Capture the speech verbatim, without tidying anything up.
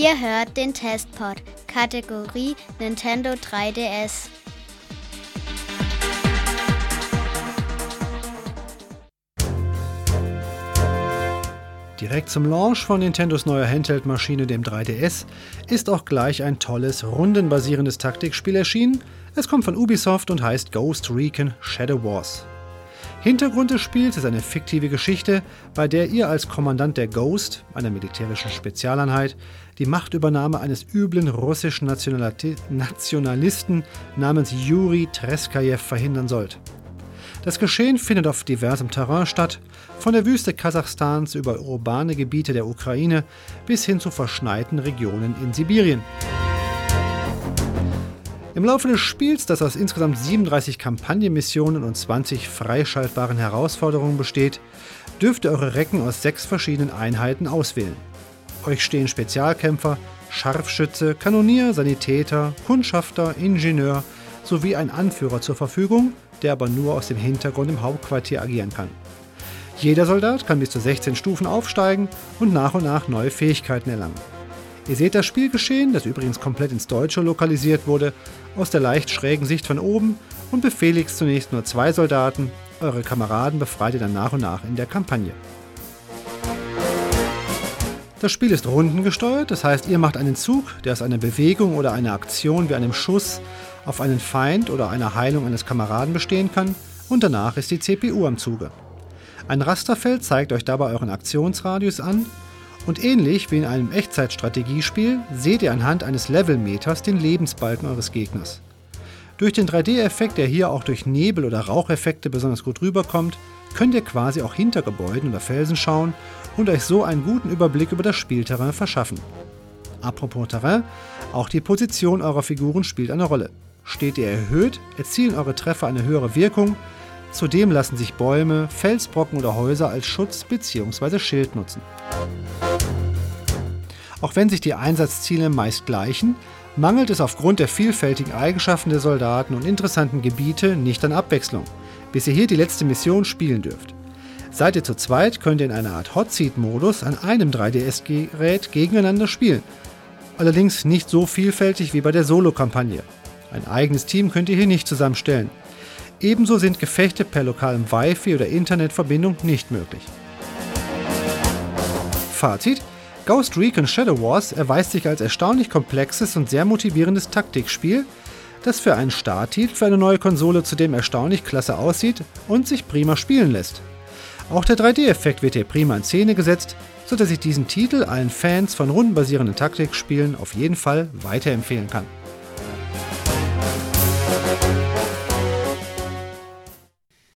Ihr hört den Testpod, Kategorie Nintendo drei D S. Direkt zum Launch von Nintendos neuer Handheld-Maschine, dem drei D S, ist auch gleich ein tolles, rundenbasierendes Taktikspiel erschienen. Es kommt von Ubisoft und heißt Ghost Recon Shadow Wars. Hintergrund des Spiels ist eine fiktive Geschichte, bei der ihr als Kommandant der Ghost, einer militärischen Spezialeinheit, die Machtübernahme eines üblen russischen Nationalati- Nationalisten namens Juri Treskajew verhindern sollt. Das Geschehen findet auf diversem Terrain statt, von der Wüste Kasachstans über urbane Gebiete der Ukraine bis hin zu verschneiten Regionen in Sibirien. Im Laufe des Spiels, das aus insgesamt siebenunddreißig Kampagnenmissionen und zwanzig freischaltbaren Herausforderungen besteht, dürft ihr eure Recken aus sechs verschiedenen Einheiten auswählen. Euch stehen Spezialkämpfer, Scharfschütze, Kanonier, Sanitäter, Kundschafter, Ingenieur sowie ein Anführer zur Verfügung, der aber nur aus dem Hintergrund im Hauptquartier agieren kann. Jeder Soldat kann bis zu sechzehn Stufen aufsteigen und nach und nach neue Fähigkeiten erlangen. Ihr seht das Spielgeschehen, das übrigens komplett ins Deutsche lokalisiert wurde, aus der leicht schrägen Sicht von oben und befehligt zunächst nur zwei Soldaten. Eure Kameraden befreit ihr dann nach und nach in der Kampagne. Das Spiel ist rundengesteuert, das heißt, ihr macht einen Zug, der aus einer Bewegung oder einer Aktion wie einem Schuss auf einen Feind oder einer Heilung eines Kameraden bestehen kann, und danach ist die C P U am Zuge. Ein Rasterfeld zeigt euch dabei euren Aktionsradius an, und ähnlich wie in einem Echtzeitstrategiespiel seht ihr anhand eines Levelmeters den Lebensbalken eures Gegners. Durch den drei D-Effekt, der hier auch durch Nebel- oder Raucheffekte besonders gut rüberkommt, könnt ihr quasi auch hinter Gebäuden oder Felsen schauen und euch so einen guten Überblick über das Spielterrain verschaffen. Apropos Terrain, auch die Position eurer Figuren spielt eine Rolle. Steht ihr erhöht, erzielen eure Treffer eine höhere Wirkung. Zudem lassen sich Bäume, Felsbrocken oder Häuser als Schutz bzw. Schild nutzen. Auch wenn sich die Einsatzziele meist gleichen, mangelt es aufgrund der vielfältigen Eigenschaften der Soldaten und interessanten Gebiete nicht an Abwechslung, bis ihr hier die letzte Mission spielen dürft. Seid ihr zu zweit, könnt ihr in einer Art Hot-Seat-Modus an einem drei D S-Gerät gegeneinander spielen. Allerdings nicht so vielfältig wie bei der Solo-Kampagne. Ein eigenes Team könnt ihr hier nicht zusammenstellen. Ebenso sind Gefechte per lokalem Wi-Fi oder Internetverbindung nicht möglich. Fazit: Ghost Recon Shadow Wars erweist sich als erstaunlich komplexes und sehr motivierendes Taktikspiel, das für einen Starttitel für eine neue Konsole zudem erstaunlich klasse aussieht und sich prima spielen lässt. Auch der drei D-Effekt wird hier prima in Szene gesetzt, sodass ich diesen Titel allen Fans von rundenbasierenden Taktikspielen auf jeden Fall weiterempfehlen kann.